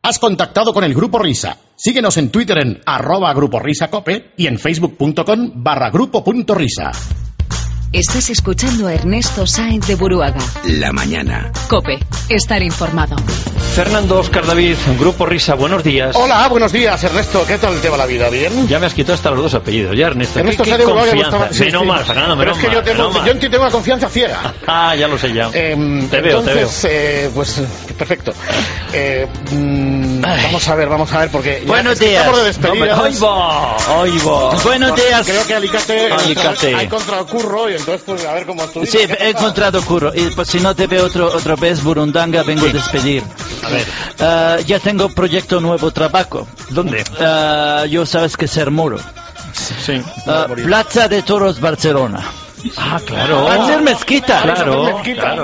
Has contactado con el Grupo Risa. Síguenos en Twitter en @GrupoRisaCope y en facebook.com/grupo.risa. Estás escuchando a Ernesto Sáenz de Buruaga. La mañana. COPE. Estar informado. Fernando Óscar David, Grupo Risa, buenos días. Hola, buenos días, Ernesto. ¿Qué tal te va la vida? ¿Bien? Ya me has quitado hasta los dos apellidos. Ya, Ernesto. Ernesto ¿Qué Sáenz de Buruaga, confianza? Sí, menos mal, Fernando, pero menos es que mal. yo tengo una confianza ciega. Ah, ya lo sé ya. Te veo. Pues perfecto. Vamos a ver, porque ya buenos días. Estamos de despedida. Oigo. Buenos días. Creo que Alicante. Ha encontrado curro y entonces pues a ver cómo tú. Sí, he encontrado curro. Y pues si no te veo otra vez, Burundanga, vengo a despedir. A ver. Ya tengo proyecto nuevo trabajo. ¿Dónde? Yo sabes que ser muro. Sí. Plaza de Toros, Barcelona. Ah, claro. Va a ser mezquita. Claro.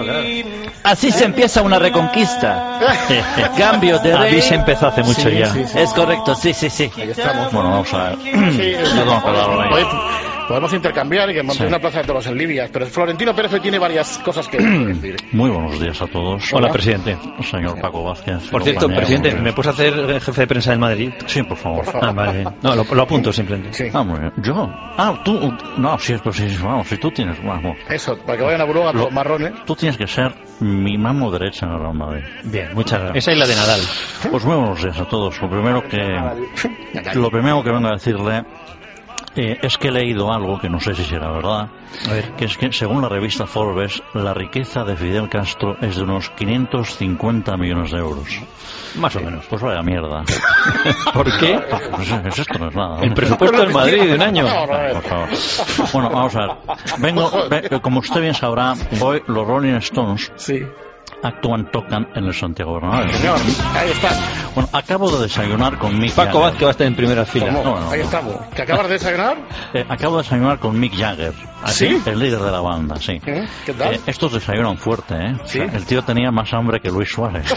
Así se empieza una reconquista. Cambio de rey. Ahí se empezó hace mucho ya. Sí. Es correcto, sí. Ahí estamos. Bueno, vamos a ver. Sí, Oye, podemos intercambiar y que monte una plaza de toros en Libia, pero Florentino Pérez hoy tiene varias cosas que decir. Muy buenos días a todos. Hola, presidente. Señor Paco Vázquez. Por cierto, presidente, ¿me puedes hacer jefe de prensa del Madrid? Sí, por favor. Ah, vale. No, lo apunto simplemente. Sí. Ah, muy bien. ¿Yo? Ah, tú. No, sí, vamos, si tú tienes. Vamos. Eso, para que vayan a Buruaga con marrones. Tú tienes que ser mi mano derecha en el Real Madrid. Bien, muchas gracias. Esa es la de Nadal. Pues muy buenos días a todos. Lo primero que vengo a decirle es que he leído algo que no sé si será verdad, que es que según la revista Forbes la riqueza de Fidel Castro es de unos 550 millones de euros. Más o menos. Pues vaya mierda. ¿Por qué? Pues esto no es nada. El presupuesto del Madrid de un año. Por favor. Bueno, vamos a ver. Como usted bien sabrá, hoy los Rolling Stones tocan en el Santiago Bernabéu. Señor, ahí está. Bueno, acabo de desayunar con Mick Paco Jagger. Vázquez va a estar en primera fila. No. Ahí estamos. ¿Te acabas de desayunar? Acabo de desayunar con Mick Jagger. ¿Sí? El líder de la banda, sí. ¿Qué tal? Estos desayunan fuerte, ¿eh? ¿Sí? El tío tenía más hambre que Luis Suárez.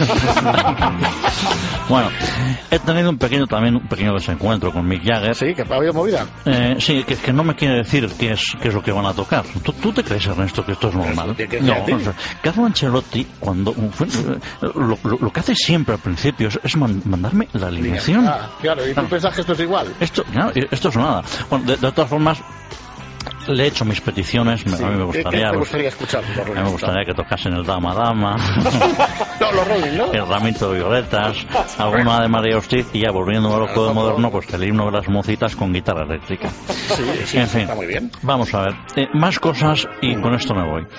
Bueno, he tenido un pequeño desencuentro con Mick Jagger. Sí, que ha habido movida. Sí, que no me quiere decir qué es lo que van a tocar. ¿Tú te crees, Ernesto, que esto es normal? No. Carlo Ancelotti, cuando lo que hace siempre al principio es mandarme la alineación. Claro, y tú piensas que esto es igual. Esto es nada. Bueno, de todas formas, le he hecho mis peticiones. A mí me gustaría. ¿Qué te gustaría escuchar? A mí me gustaría que tocasen el Dama Dama. No, los Rolling, ¿no? El Ramito de Violetas, alguna de María Hostiz, y ya volviendo a lo de moderno, pues el himno de las mocitas con guitarra eléctrica. Sí, en fin, está muy bien. Vamos a ver. Más cosas y con esto me voy.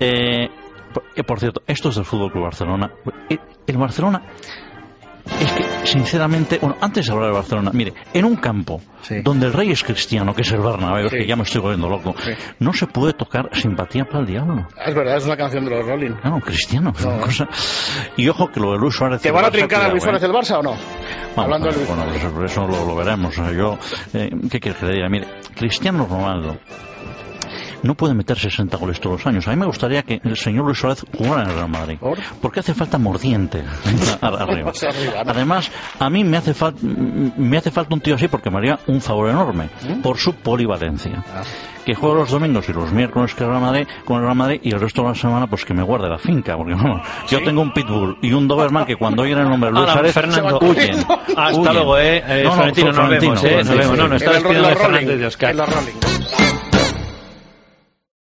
Por cierto, esto es del Fútbol Club Barcelona. El Barcelona es que, sinceramente, antes de hablar de Barcelona, mire, en un campo donde el rey es cristiano, que es el Bernabéu, que ya me estoy volviendo loco, no se puede tocar Simpatía para el Diablo. Es verdad, es una canción de los Rolling. No, cristiano, es una cosa. Y ojo que lo de Luis Suárez. ¿Te van a trincar a Luis Suárez del Barça o no? Hablando de Luis Suárez. Bueno, eso lo veremos. ¿Qué quieres que le diga? Mire, Cristiano Ronaldo no puede meter 60 goles todos los años. A mí me gustaría que el señor Luis Suárez jugara en el Real Madrid. Porque hace falta mordiente arriba. Además, a mí me hace falta un tío así porque me haría un favor enorme por su polivalencia. Que juegue los domingos y los miércoles con el Real Madrid y el resto de la semana pues que me guarde la finca. Porque yo tengo un pitbull y un doberman que cuando oyen el nombre Luis Suárez huyen. Hasta luego, Florentino, nos vemos. No, está despidiendo de Fernández de Oscar.